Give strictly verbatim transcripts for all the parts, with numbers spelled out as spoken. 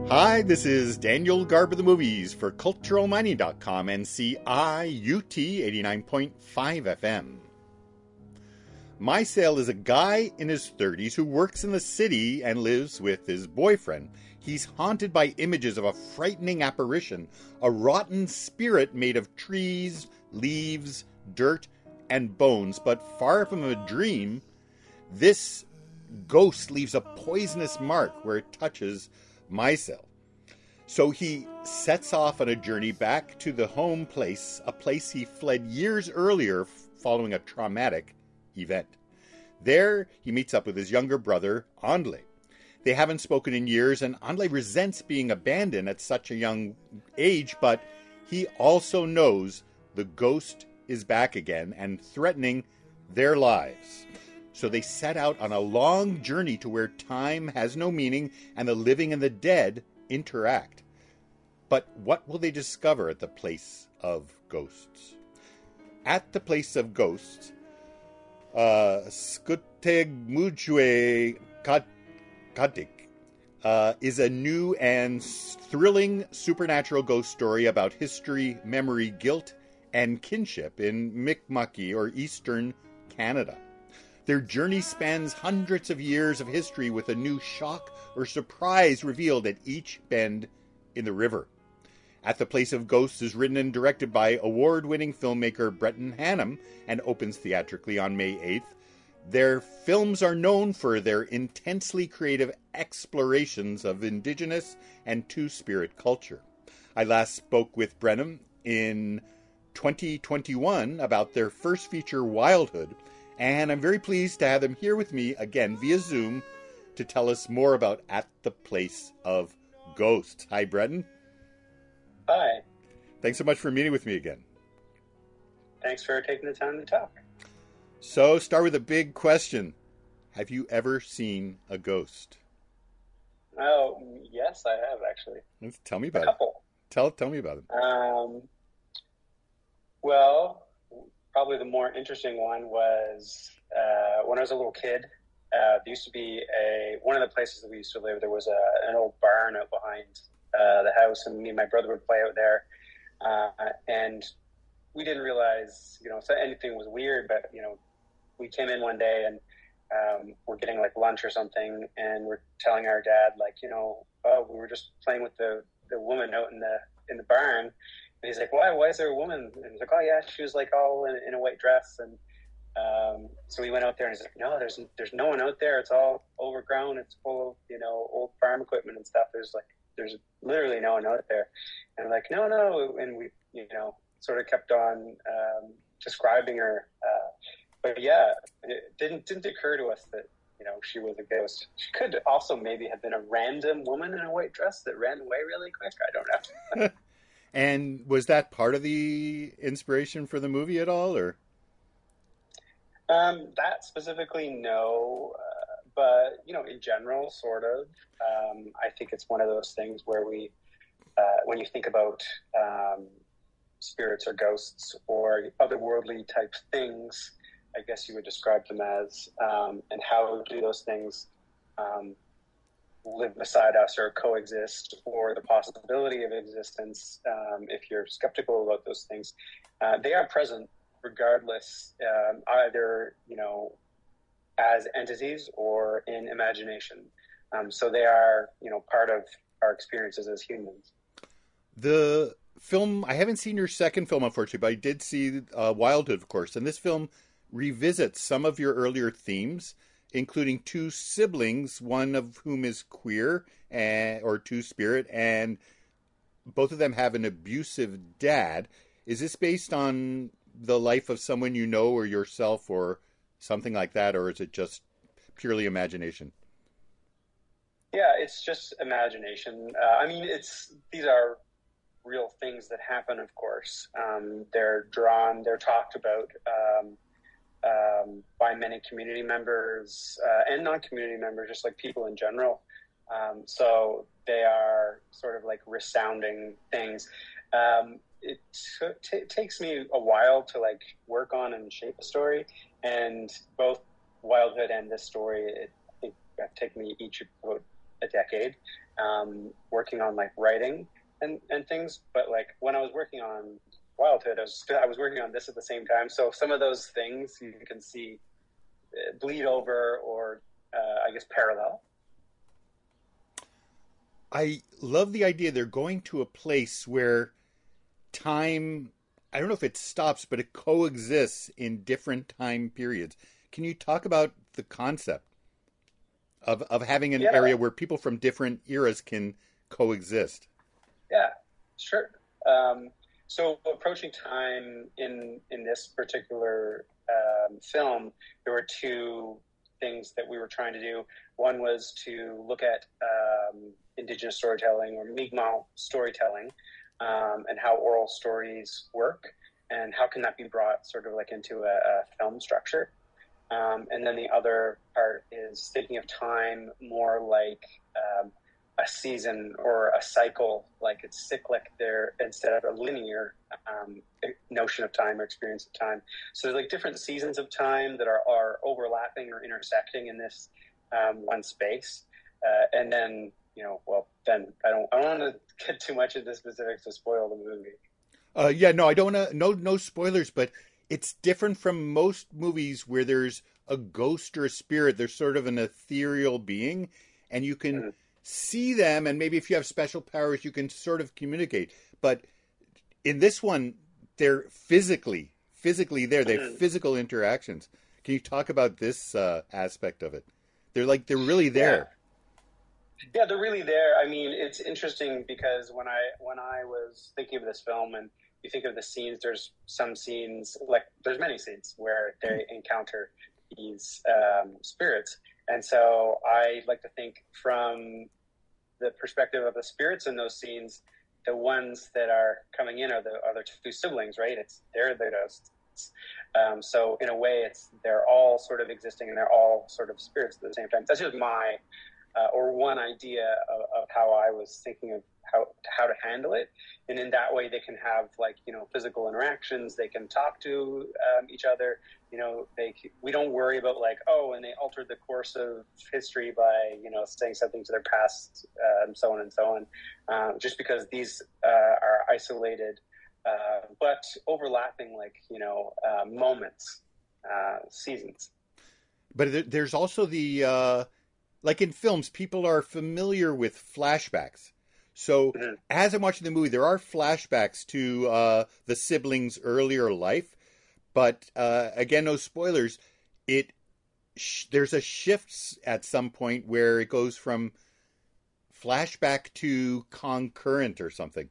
Hi, this is Daniel Garb of the Movies for cultural mining dot com and C I U T eighty-nine point five F M. Mysail is a guy in his thirties who works in the city and lives with his boyfriend. He's haunted by images of a frightening apparition, a rotten spirit made of trees, leaves, dirt, and bones. But far from a dream, this ghost leaves a poisonous mark where it touches Mysail. So he sets off on a journey back to the home place, a place he fled years earlier following a traumatic event. There, he meets up with his younger brother, Andle. They haven't spoken in years, and Andle resents being abandoned at such a young age, but he also knows the ghost is back again and threatening their lives. So they set out on a long journey to where time has no meaning and the living and the dead interact. But what will they discover at the place of ghosts? At the place of ghosts, uh, Skutegmujwe Kadik uh, is a new and thrilling supernatural ghost story about history, memory, guilt, and kinship in Mi'kma'ki, or Eastern Canada. Their journey spans hundreds of years of history with a new shock or surprise revealed at each bend in the river. At the Place of Ghosts is written and directed by award-winning filmmaker Brenton Hannum and opens theatrically on May eighth. Their films are known for their intensely creative explorations of Indigenous and Two-Spirit culture. I last spoke with Brennan in twenty twenty-one about their first feature, Wildhood, and I'm very pleased to have them here with me again via Zoom to tell us more about At the Place of Ghosts. Hi, Brenton. Hi. Thanks so much for meeting with me again. Thanks for taking the time to talk. So, start with a big question. Have you ever seen a ghost? Oh, yes, I have, actually. Let's, tell me about a couple. it. Tell, tell me about it. Um, well, probably the more interesting one was uh, when I was a little kid. Uh, there used to be a one of the places that we used to live. There was a, an old barn out behind uh, the house, and me and my brother would play out there. Uh, and we didn't realize, you know, if anything was weird. But you know, we came in one day and um, we're getting like lunch or something, and we're telling our dad, like, you know, oh, we were just playing with the, the woman out in the in the barn. And he's like, why? Why is there a woman? And he's like, oh yeah, she was like all in, in a white dress. And um, so we went out there, and he's like, no, there's there's no one out there. It's all overgrown. It's full of, you know, old farm equipment and stuff. There's like there's literally no one out there. And I'm like, no, no. And we, you know, sort of kept on um, describing her. Uh, but yeah, it didn't didn't occur to us that, you know, she was a ghost. She could also maybe have been a random woman in a white dress that ran away really quick. I don't know. And was that part of the inspiration for the movie at all, or? Um, that specifically, no. Uh, but, you know, in general, sort of. Um, I think it's one of those things where we, uh, when you think about um, spirits or ghosts or otherworldly type things, I guess you would describe them as, um, and how do those things um, live beside us or coexist, or the possibility of existence, um, if you're skeptical about those things. Uh, they are present regardless, um, either, you know, as entities or in imagination. Um, so they are, you know, part of our experiences as humans. The film, I haven't seen your second film, unfortunately, but I did see uh, Wildhood, of course. And this film revisits some of your earlier themes, including two siblings, one of whom is queer and, or two-spirit, and both of them have an abusive dad. Is this based on the life of someone you know or yourself or something like that, or is it just purely imagination? Yeah, it's just imagination. Uh, I mean, it's these are real things that happen, of course. Um, they're drawn, they're talked about um, um, by many community members uh, and non-community members, just like people in general. Um, so they are sort of like resounding things. Um, it t- t- takes me a while to like work on and shape a story, and both Wildhood and this story, it, I think, have taken me each about a decade. um, working on like writing and, and things. But like when I was working on Wildhood, I was I was working on this at the same time. So some of those things you can see bleed over, or uh, I guess parallel. I love the idea they're going to a place where time, I don't know if it stops, but it coexists in different time periods. Can you talk about the concept of, of having an Yeah, area where people from different eras can coexist? yeah, sure. Um, so approaching time in in this particular um, film, there were two things that we were trying to do. One was to look at um, Indigenous storytelling, or Mi'kmaq storytelling, um, and how oral stories work, and how can that be brought sort of like into a, a film structure. Um, and then the other part is thinking of time more like um, a season or a cycle, like it's cyclic there instead of a linear um, notion of time or experience of time. So there's like different seasons of time that are, are overlapping or intersecting in this um, one space. Uh, and then, you know, well, then I don't, I don't want to get too much into specifics to spoil the movie. Uh, yeah, no, I don't want to, no, no spoilers, but it's different from most movies where there's a ghost or a spirit. There's sort of an ethereal being, and you can Mhm. see them, and maybe if you have special powers, you can sort of communicate. But in this one, they're physically, physically there. They have Mhm. physical interactions. Can you talk about this uh, aspect of it? They're like, they're really Yeah. there. Yeah, they're really there. I mean, it's interesting because when I when I was thinking of this film, and you think of the scenes, there's some scenes, like there's many scenes where they encounter these um, spirits, and so I like to think from the perspective of the spirits in those scenes. The ones that are coming in are the other two siblings, right? It's they're the ghosts. Um, so in a way, it's they're all sort of existing, and they're all sort of spirits at the same time. That's just my uh, or one idea of, of how I was thinking of how how to handle it. And in that way, they can have like you know physical interactions. They can talk to um, each other. You know, they we don't worry about like oh, and they altered the course of history by you know saying something to their past, uh, and so on and so on. Um, just because these uh, are isolated, uh, but overlapping like you know uh, moments, uh, seasons. But there- there's also the, uh, like in films, people are familiar with flashbacks. So Mhm. as I'm watching the movie, there are flashbacks to uh, the siblings' earlier life. But uh, again, no spoilers. It sh- there's a shift at some point where it goes from flashback to concurrent or something.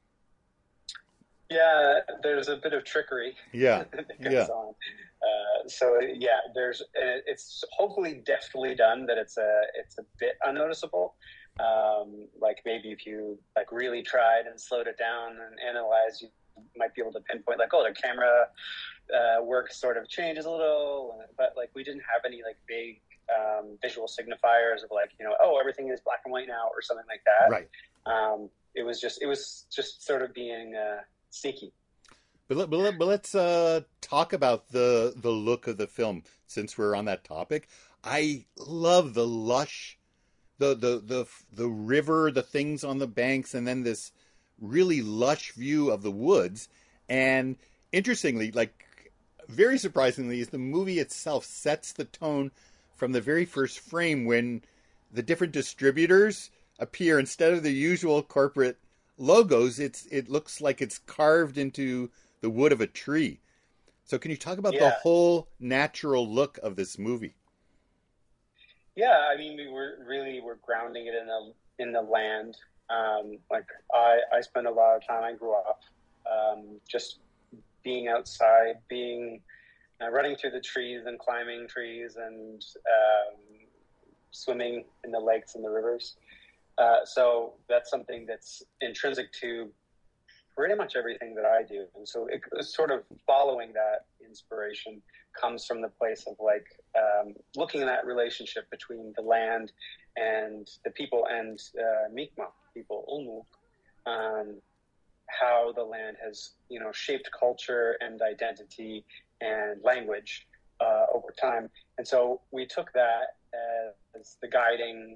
Yeah, there's a bit of trickery Yeah, that goes yeah, on. Uh, so yeah, there's it's hopefully deftly done that it's a it's a bit unnoticeable. Um, like maybe if you like really tried and slowed it down and analyzed, you might be able to pinpoint like oh the camera uh, work sort of changes a little, but like we didn't have any like big um, visual signifiers of like you know oh everything is black and white now or something like right. that. Um, it was just it was just sort of being uh, sneaky. But, let, but, let, but let's uh, talk about the the look of the film since we're on that topic. I love the lush, the the the the river, the things on the banks, and then this really lush view of the woods. And interestingly, like very surprisingly, is the movie itself sets the tone from the very first frame when the different distributors appear instead of the usual corporate logos. It's it looks like it's carved into the wood of a tree. So can you talk about the Yeah, whole natural look of this movie? yeah. I mean, we were really were grounding it in the in the land. Um, like I I spent a lot of time. I grew up um, just being outside, being uh, running through the trees and climbing trees and um, swimming in the lakes and the rivers. Uh, so that's something that's intrinsic to pretty much everything that I do. And so it, it's sort of following that inspiration comes from the place of like um, looking at that relationship between the land and the people and uh, Mi'kmaq people, Ulmu, um, how the land has, you know, shaped culture and identity and language uh, over time. And so we took that as the guiding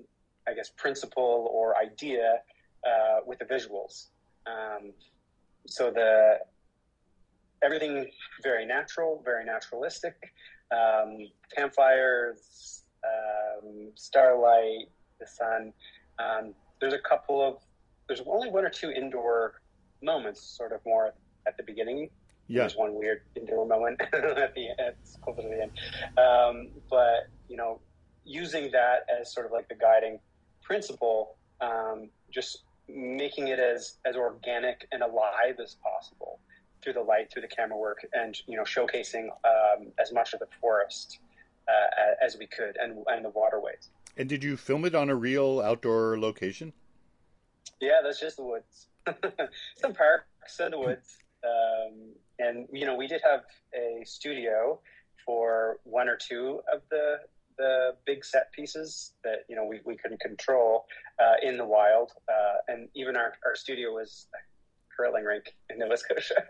I guess, principle or idea uh, with the visuals. Um, so the everything very natural, very naturalistic. Um, campfires, um, starlight, the sun. Um, there's a couple of there's only one or two indoor moments, sort of more at the beginning. Yeah. There's one weird indoor moment at the end, it's closer to the end. Um, but, you know, using that as sort of like the guiding principle, um, just making it as, as organic and alive as possible through the light, through the camera work, and, you know, showcasing um, as much of the forest uh, as we could, and, and the waterways. And did you film it on a real outdoor location? Yeah, that's just the woods. Some parks and the woods. Um, and, you know, we did have a studio for one or two of the the big set pieces that, you know, we, we couldn't control uh, in the wild. Uh, and even our, our studio was a curling rink in Nova Scotia.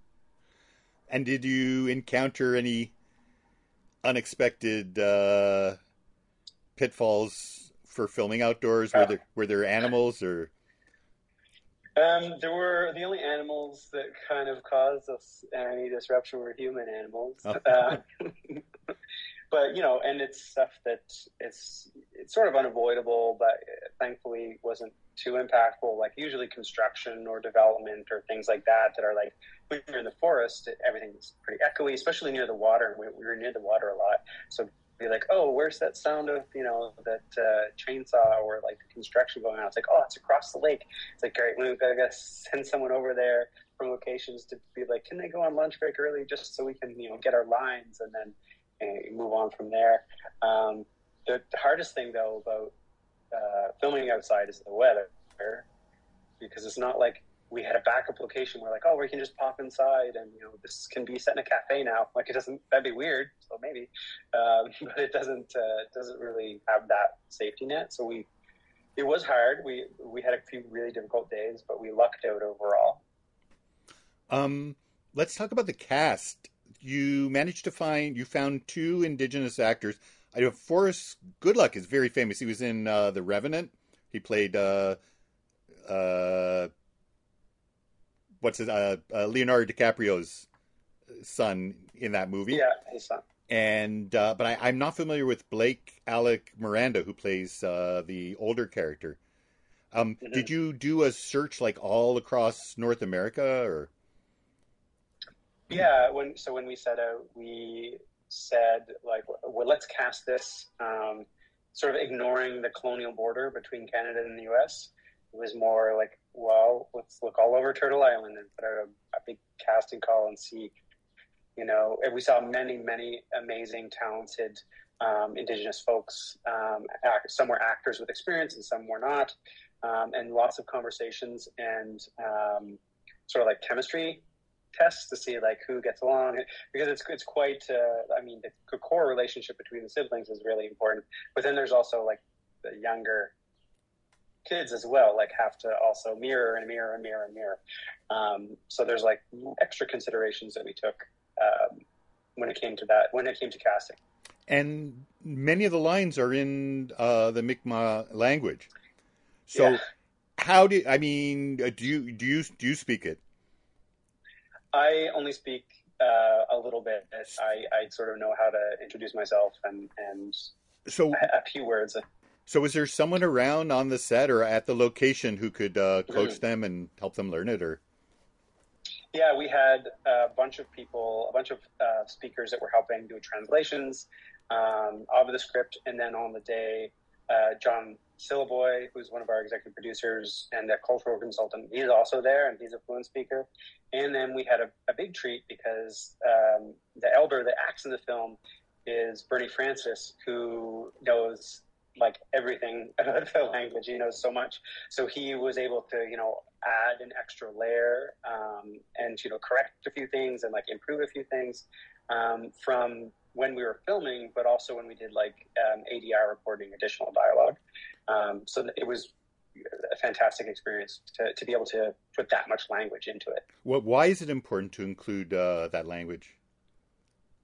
And did you encounter any unexpected uh, pitfalls for filming outdoors? Were there, were there animals or... Um, there were the only animals that kind of caused us any disruption were human animals. Oh. Uh, but, you know, and it's stuff that it's it's sort of unavoidable, but thankfully wasn't too impactful. Like usually construction or development or things like that that are like when you're in the forest, everything's pretty echoey, especially near the water. We, we were near the water a lot, so. Be like, oh, where's that sound of, you know, that uh, chainsaw or like the construction going on? It's like, oh, it's across the lake. It's like, great, we've got to send someone over there from locations to be like, can they go on lunch break early just so we can, you know, get our lines and then uh, move on from there. Um, the, the hardest thing though about uh, filming outside is the weather, because it's not like we had a backup location where like, oh, we can just pop inside and, you know, this can be set in a cafe now. Like it doesn't, that'd be weird. So maybe, um, but it doesn't, uh, doesn't really have that safety net. So we, it was hard. We, we had a few really difficult days, but we lucked out overall. Um, let's talk about the cast. You managed to find, you found two Indigenous actors. I know Forrest Goodluck is very famous. He was in uh, The Revenant. He played, uh, uh, what's his, uh, uh, Leonardo DiCaprio's son in that movie. Yeah, his son. And, uh, but I, I'm not familiar with Blake Alec Miranda, who plays uh, the older character. Um, mm-hmm. Did you do a search like all across North America, or? Yeah, when so when we set out, we said like, well, let's cast this, um, sort of ignoring the colonial border between Canada and the U S. It was more like, well, let's look all over Turtle Island and put out a, a big casting call and see, you know, and we saw many, many amazing, talented um, Indigenous folks. Um, act, some were actors with experience and some were not, um, and lots of conversations and um, sort of like chemistry tests to see like who gets along, because it's it's quite. Uh, I mean, the core relationship between the siblings is really important, but then there's also like the younger kids as well, like have to also mirror and mirror and mirror and mirror. Um, so there's like extra considerations that we took um, when it came to that, when it came to casting. And many of the lines are in uh, the Mi'kmaq language. So yeah. How do I mean? Do you do you do you speak it? I only speak uh, a little bit. I, I sort of know how to introduce myself and and so a, a few words. So is there someone around on the set or at the location who could uh, coach mm-hmm. them and help them learn it? Or yeah, we had a bunch of people, a bunch of uh, speakers that were helping do translations um, of the script. And then on the day, uh, John Sillaboy, who's one of our executive producers and a cultural consultant, he's also there and he's a fluent speaker. And then we had a, a big treat because um, the elder that acts in the film is Bernie Francis, who knows like everything about the language. He knows so much. So he was able to, you know, add an extra layer um, and, you know, correct a few things and like improve a few things um, from when we were filming, but also when we did like um, A D R recording additional dialogue. Um, so it was a fantastic experience to, to be able to put that much language into it. Well, why is it important to include uh, that language?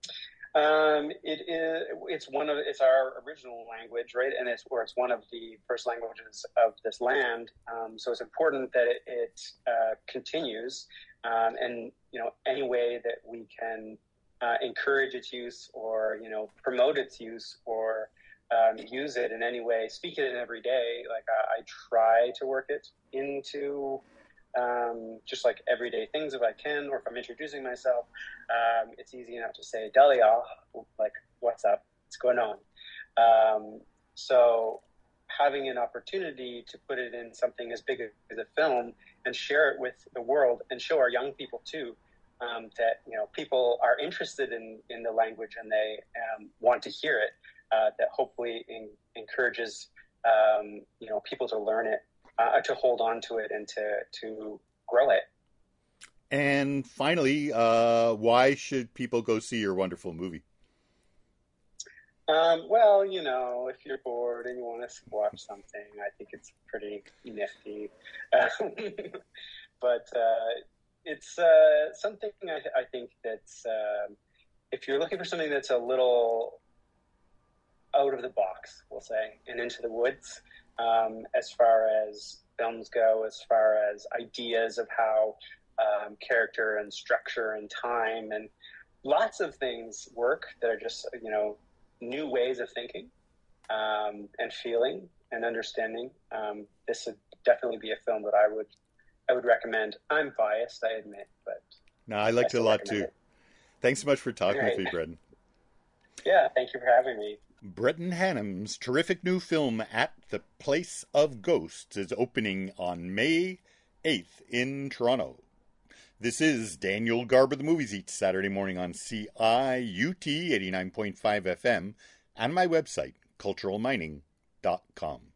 Um, it is. It's one of. It's our original language, right? And it's or it's one of the first languages of this land. Um, so it's important that it, it uh, continues. Um, and you know, any way that we can uh, encourage its use, or you know, promote its use, or um, use it in any way, speak it in every day. Like I, I try to work it into. Um, just like everyday things if I can, or if I'm introducing myself, um, it's easy enough to say Dalia, like what's up, what's going on. Um, so having an opportunity to put it in something as big as a film and share it with the world and show our young people too, um, that you know people are interested in, in the language and they um, want to hear it, uh, that hopefully in, encourages um, you know people to learn it. Uh, to hold on to it and to to grow it. And finally, uh, why should people go see your wonderful movie? Um, well, you know, if you're bored and you want to watch something, I think it's pretty nifty. Um, but uh, it's uh, something I, I think that's, uh, if you're looking for something that's a little out of the box, we'll say, and into the woods, Um, as far as films go, as far as ideas of how um, character and structure and time and lots of things work that are just, you know, new ways of thinking um, and feeling and understanding. Um, this would definitely be a film that I would I would recommend. I'm biased, I admit, but no, I liked I it a lot too. it. Thanks so much for talking right. with me, Bretton. Yeah, thank you for having me. Bretton Hannum's terrific new film At the Place of Ghosts is opening on May eighth in Toronto. This is Daniel Garber, the Movies each Saturday morning on C I U T eighty-nine point five F M and my website, cultural mining dot com.